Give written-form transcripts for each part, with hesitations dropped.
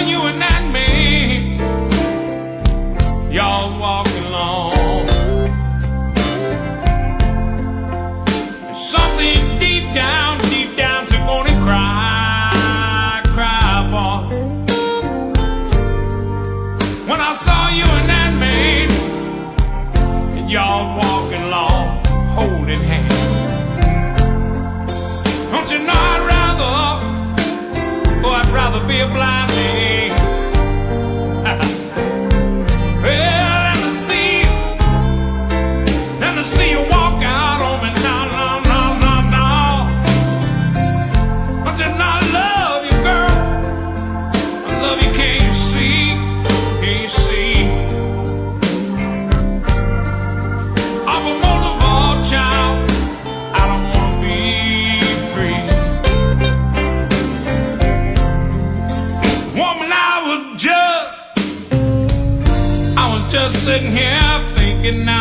you and that man, y'all walking along. There's something deep down, so gonna cry, boy. When I saw you and that man, and y'all walking along, holding hands. Don't you know I'd rather be a blind man. Well, than to see you walk out on me. No. Don't you know I love you, girl? I love you, can't you see? I'm a most of all, child, I don't want to be free. Woman, I was just sitting here thinking, now.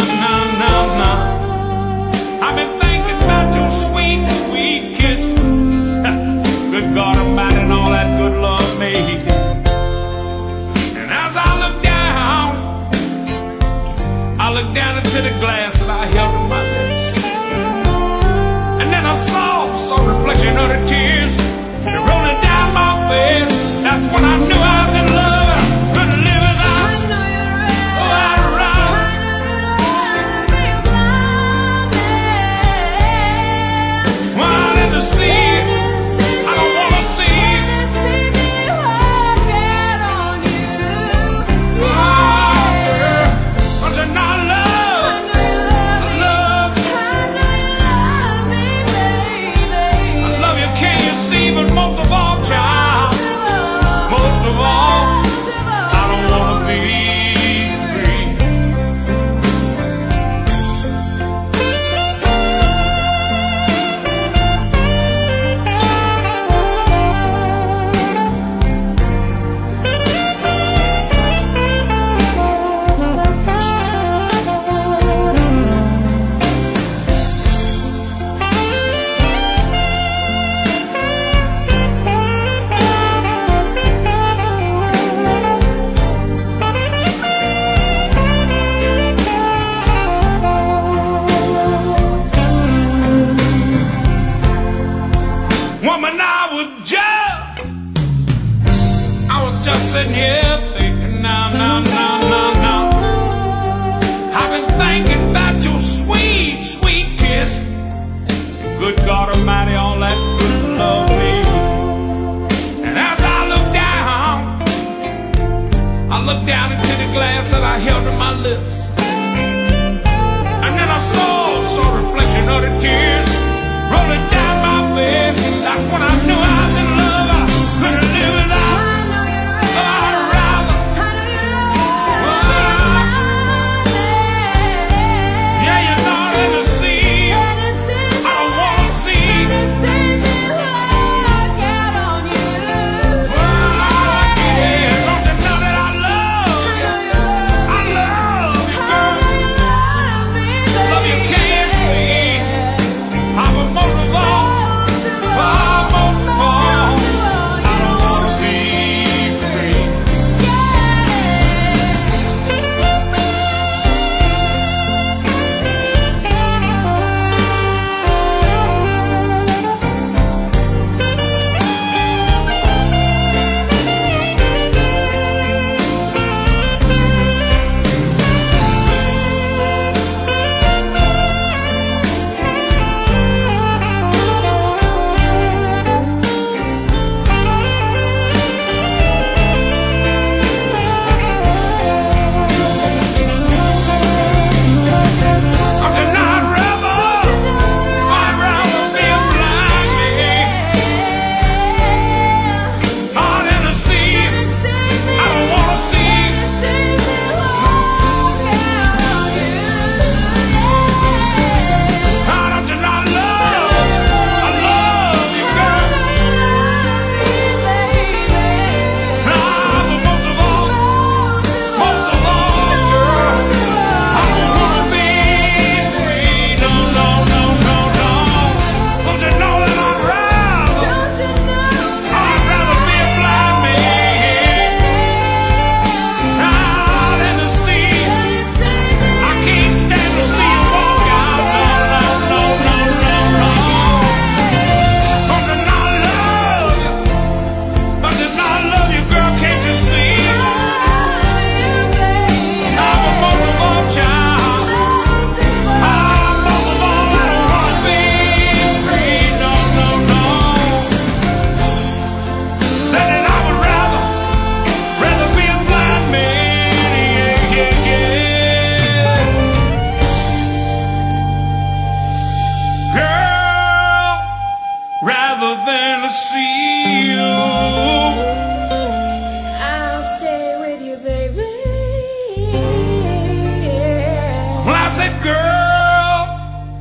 I've been thinking about your sweet, sweet kiss. Good God Almighty, and all that good love made. And as I looked down into the glass that I held in my lips. And then I saw some reflection of the tears rolling down my face. That's when I knew I was in love. I couldn't live without. I know you're right. Oh, I'd rather. I know you're right. Be a blind man. Well, I didn't see it. I don't want to see it. See me working on you. Oh, girl. Don't you not love? I know you love me. Love. I know you love me, baby. I love you, can't you see? But most of all, child, most of all, I don't want to be free. Woman, I was just sitting here thinking, now. I've been thinking about your sweet, sweet kiss. Good God Almighty, all that good love me. And as I looked down into the glass that I held in my lips. And then I saw some reflection of the tears rolling down my face. That's when I knew I was in love. I couldn't live without. I know you're right. Oh, I'd rather. I know you're right. Oh, yeah, you're not in the sea. I don't want to see. Oh, yeah, don't you know that I love you? I love you,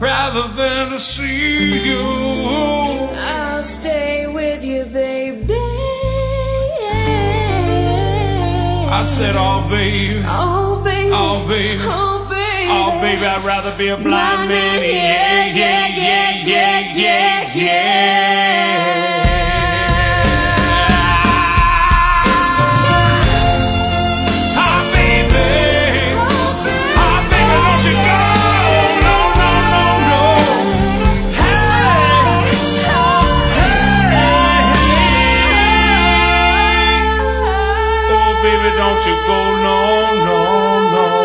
rather than to see you. I'll stay with you, baby. I said, oh, baby. Oh, baby. Oh, baby. Oh, baby. Oh, baby, I'd rather be a blind man. Yeah, yeah, yeah, yeah, yeah, yeah. Don't you go, no, no, no.